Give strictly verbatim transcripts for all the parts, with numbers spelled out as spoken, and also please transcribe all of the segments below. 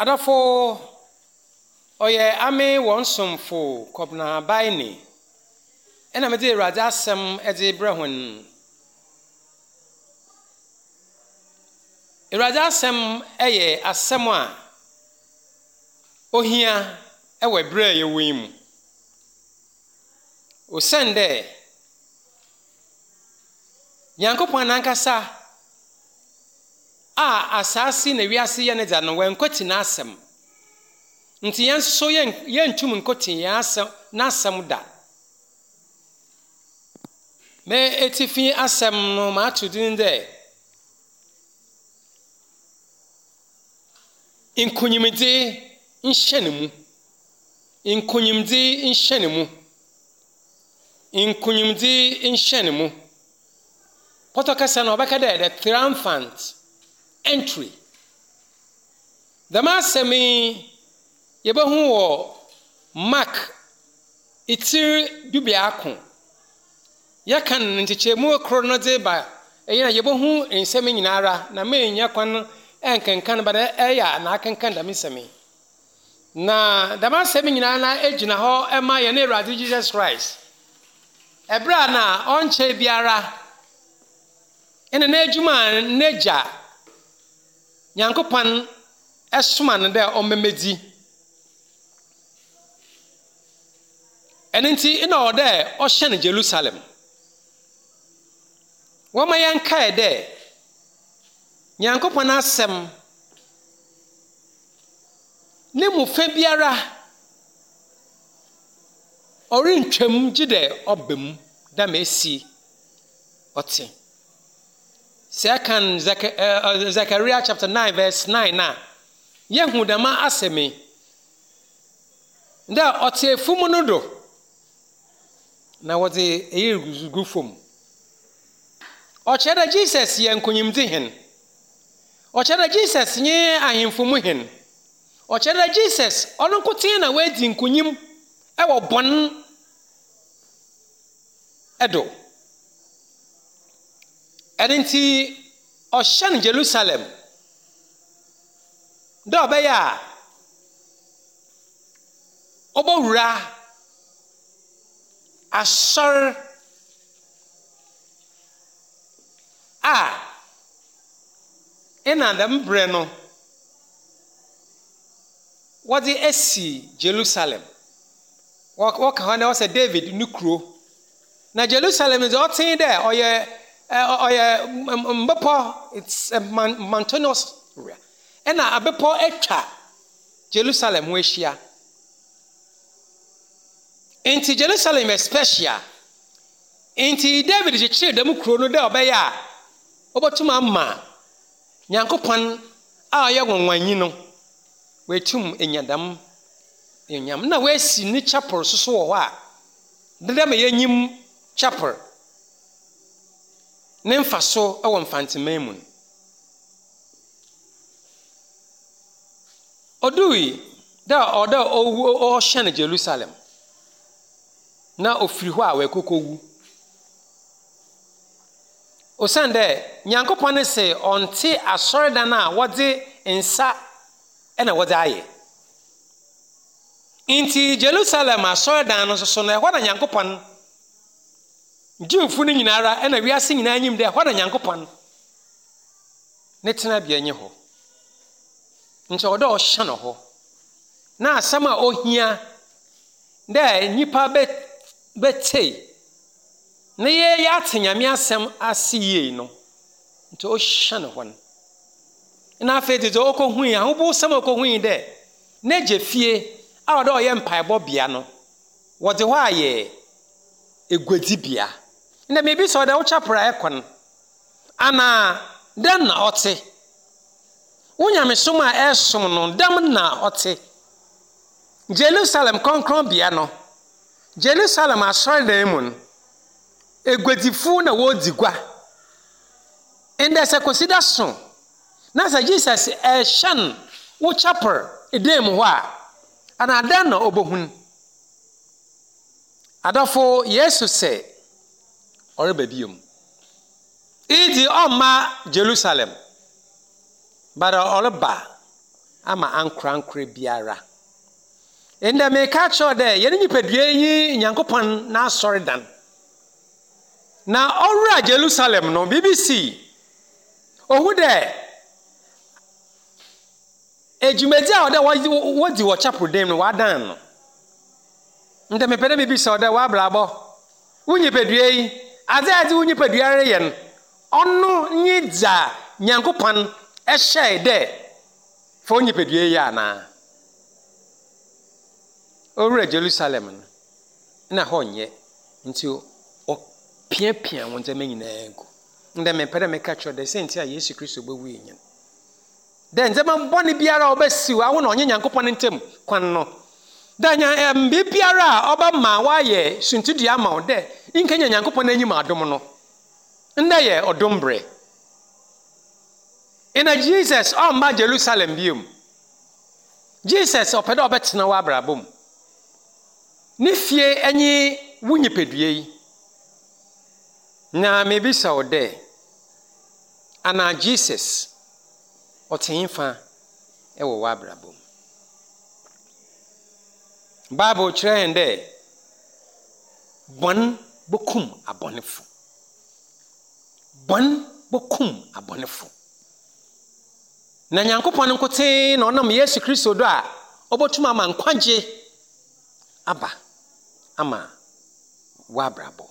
Adafo oye ame wonsomfo kobna baini ena mede raja asem ede brehun raja asem eye asem a ohia ewe bre ye wim o sende Nyankopon nankasa a asasi na wiase ye ne da no wenkoti na asem nti yenso yen yentum nkoti ya asem na asem da me etifi asem no ma tudin de inkunyimde nhyenemu inkunyimde nhyenemu inkunyimde nhyenemu potokasa no beka de the triumphant entry the masemi yebehu wo mark itir dubiako yakan ntichemu krono de ba eyina yebehu ensemi nyinara na menya kwan enkenkan ba eya na akenkan da misemi na da masemi nyinara na ejina ho ema ye na Awurade Jesus Christ ebra na onche biara ene na ejuma neja Nyankopon esoma no de omemedi enenti ina ode o hye Jerusalem woma yanka ede Nyankopon asem ne mu fa biara orintwam gide obem da mesi oti Second Zechariah chapter nine verse nine na yehu dama asemi nda oti efumu no do na wodi eyegugu fom o chere Jesus ye nkonyimdi hen o chere Jesus nye ahemfumu hen o chere Jesus onunkotin na wedi nkonyim e wo bon edo Edenti oshan Jerusalem do beya obowura asor a ina da mbre no wadi esi Jerusalem waka hane wase David nukro na Jerusalem is all thing there oye oye mbepo it's a mountainous area ena abepo etwa Jerusalem wehia Inti Jerusalem is special. Inti David je chire dem kro no da obeya. Obotuma ma. Nyankopon a ye wonwanyi no. Wetum enyadam enyam na wesi ni chapel soso wo a. Dede me yanyim chapel. Ne mfaso e wo mfantememun. Odui da oda o o hye Jerusalem. Na ofiri ho a wekokowu osande Nyankopon se onte asoreda na wode ensa ena wode aye inti Jerusalem asoreda no so na ho na Nyankopon jimfu ni nyinara ena wiase nyina anyim de ho na Nyankopon ne tena bia nye ho nti odo o hye no ho na asama ohia de nipa be betei ne ye ya tanyame asem asiye no nti o hye no hon na afedi zo okohu ya ho bo sem okohu de na jefie a odo ye mpaebo bia no wode ho aye egwadi bia na mebi so de wo chapra ekon ana dan na ote wonya som a esom no dam na ote Jerusalem konkron bia no Jerusalem asori da emun egwedifu na wodigwa ende se consider so na sa Jesus e shan wo chapel edem ho a ana adan na obohun adafo Yesu se ore babiom idi oma Jerusalem bara ore ba ama ankrankre biara. Enda me catch de ye nipadua yi Nyankopɔn na asɔredan. Na ɔwura Jerusalem no B B C ohu de ejumedi a ɔde wodi wɔ chapel dem no wadan no. Nda me pede B B C ɔde wa brabo. Wo nipadua yi ade ade wo nipadua re ye no. Ɔno nyi dza Nyankopɔn ɛhyɛ de fo nipadua yi ana. Owura Jerusalem no na hɔ nyɛ nti o pia pia won ze menyina egu. Nda me pede me catch de senti a Yesu Kristo bewu yin. Den ze man boni biara obesiw awo na onye Nyankopɔn ntem kwan no. Da nya em bi biara oba ma wa ye suntudi ama wo de inkanya Nyankopɔn anyim adom no. Nda ye odombre. Ina Jesus o ma Jerusalem biom. Jesus opede obetena wa abrabom. Ni fie enyi wunyipedue yi. Na maybe so de ana Jesus otinfa e wo wa abrabom. Bible kyerɛ de bon bokum abonefo. Bon bokum abonefo. Na Nyankopɔn nkote na ɔnam Yesu Kristo do a obotuma ma nkwagye aba ama wa abrabom.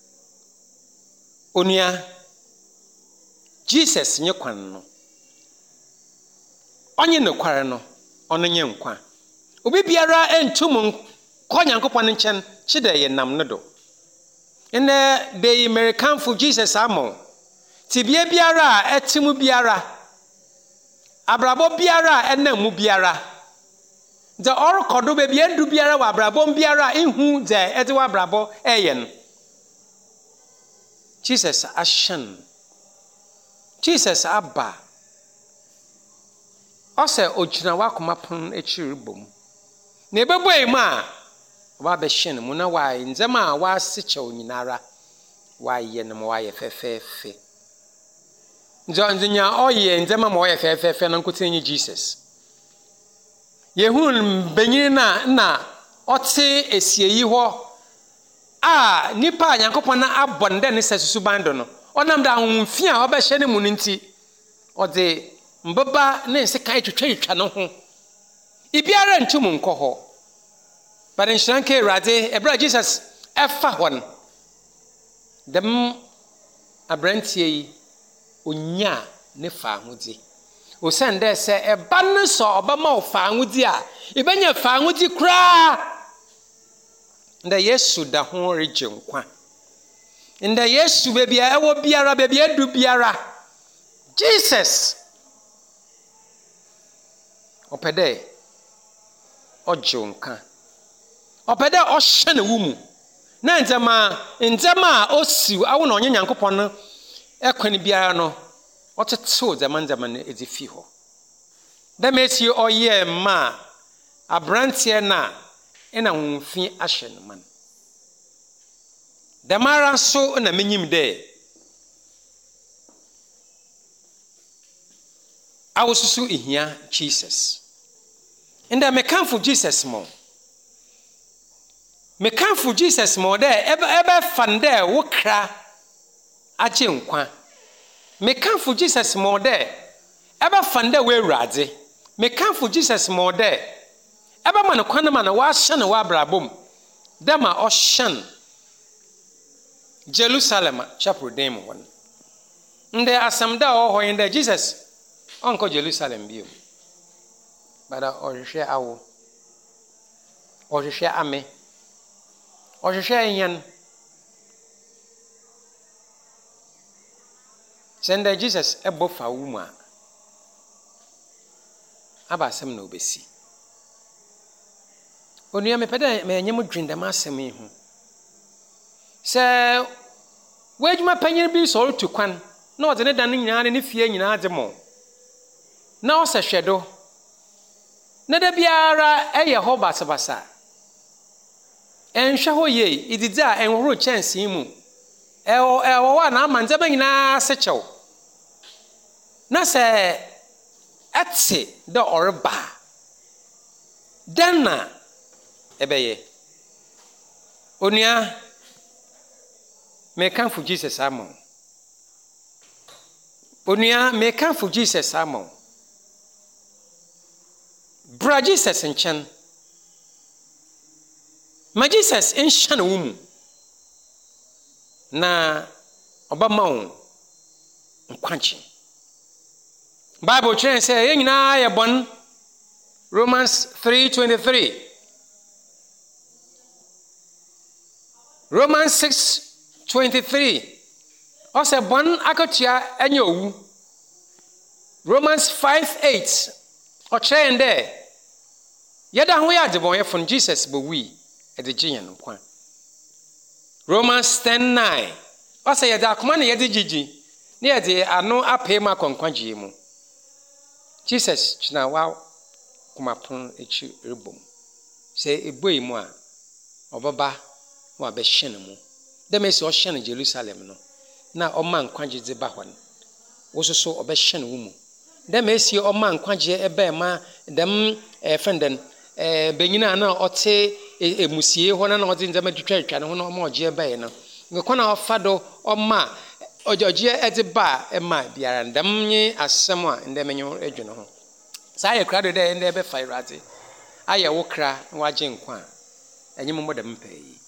Onua Jesus nye kwan no. Onye ne kware no, ono nye nkwa. Obi biara entum kɔ Nyankopɔn nkyɛn kyede ye nam no do. Ene de American for Jesus amo. Tibie biara etimu biara. Abrabo biara enamu biara. The orkodo be bia ndu biara wa abrabo biara ihu de ede wa abrabo eyen. Jesus ashen. Jesus abba. Ose ogyina wakoma pon echiri bom. Na ebebo ema wa be hyen mu na wa nzema wa seche onyinara wa ye no wa ye fefefe. Nzo nzinya oye nzema ma oye fefefe na nkotenyi Jesus. Yehun benyin na na ote esieyi ho a nipa Nyankopɔn na abonde ne sesusu bando no. Onam da ahomfi a obɛhye ne mu nti ode mbaba ne nseka etwetwa no ho. Ibiara ntum nkɔ hɔ. But in Shanke Rade, Ebra Jesus efa hon. Dem abrantie onya ne fa ahudi. O sende se eba ne so obama o fa ahudi a, ebenya fa ahudi kra. Nda Yesu da ho regye nkwa. Nda Yesu bebia ewo biara bebia du biara. Jesus opede ojo nka. Opede ohye ne wumu. Na nzema nzema osiw awo na onye Nyankopɔn no ekwan biara no otetew nzema nzema ne edifi ho. Da mesi oye ma abrantie na ena hunfi ahye no man. Da mara so na menyim de awosusu ihia Jesus. Nda mekanfo Jesus mo. Mekanfo Jesus mo de ebe ebe fande wo kra agye nkwa. Mekanfo Jesus mo de ebe fande we awurade. Mekanfo Jesus mo de ebe man kwana man wa hye ne wa abrabom. De ma o hyen Jerusalem chapel dem won. Nde asamda o ho nde Jesus onko Jerusalem biom. Bada o hwehwe awo. O hwehwe ame. O hwehwe enyan. Sende Jesus ebo fa wumu a. Aba asem na obesi. Onua me pede me anyem dwindam asem yi ho. Se wejuma panyin bi so to kwan na ode ne dan nyina ne fie nyina de mo. Na o se hwedo. Na da biara eye ho basabasa. Enhwe ho ye ididi a enhoro chance mu. Ewo ewo wa na amanze ba nyina se chew. Na se ɛte dɛ ɔreba dan na ɛbɛyɛ onua mekanfo Jesus ama onua mekanfo Jesus ama bra Jesus nkyɛn ma Jesus nhyɛ na wo mu na ɔbɛma wo nkwankye Bible kyerɛ sɛ yɛn nyinaa yɛ bɔn Romans three twenty-three Romans six twenty-three ɔsɛ bɔn akatua ɛnyɛ owu Romans five eight ɔkyerɛ yɛn dɛ yɛda ho yɛ adebɔnyɛfo no Jesus bɛwui ɛde gye yɛn nkwa Romans ten nine ɔsɛ yɛde akoma na yɛde gyigyi na yɛde ano apɛ mu akɔnkwagyee mu Jesus kyina wa komapon ekyi rebom sɛ eboi mu a ɔbɛba wa bɛhyɛ ne mu dɛm esi ɔhyɛ ne Jerusalem no na ɔma nkwagye de ba hɔ no wo soso ɔbɛhyɛ ne wo mu dɛm esi ɔma nkwagye ɛbɛɛ ma dɛm ɛfɛnden ɛɛ benyina na ɔte emusie hɔ na na ɔde ndɛm twitwatwa ne ho na ɔma ɔgye ɛbɛɛ no ngekɔ na ɔfa do ɔma ɔgye ɛde ba ɛma biara ndɛm nye asɛm a ndɛm nye adwene ho saa yɛ kra do dɛ ndɛ bɛfa Awurade ayɛ wo kra na wagye nkwa ɛnyɛ mo dɛm pɛ yi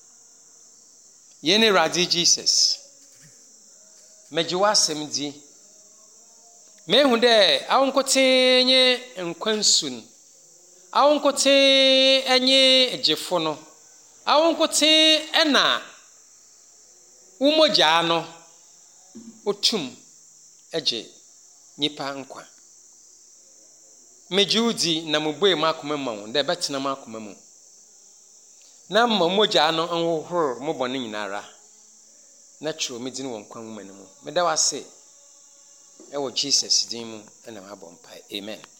yɛne Awurade Jesus megye wasɛm di mehu dɛ awonkote nye nkwansun awonkote enye gyefo no awonkote ɛna umogya no otum ɛgye nipa nkwa megye udi na mobue makoma ma wo dɛ bɛtena makoma mu na ma mogya no nhohoro mo bɔne nyinara na tworo me din wɔ nkwa nwoma no mu meda wase ɛwɔ Jesus din mu ɛna mabɔ mpa amen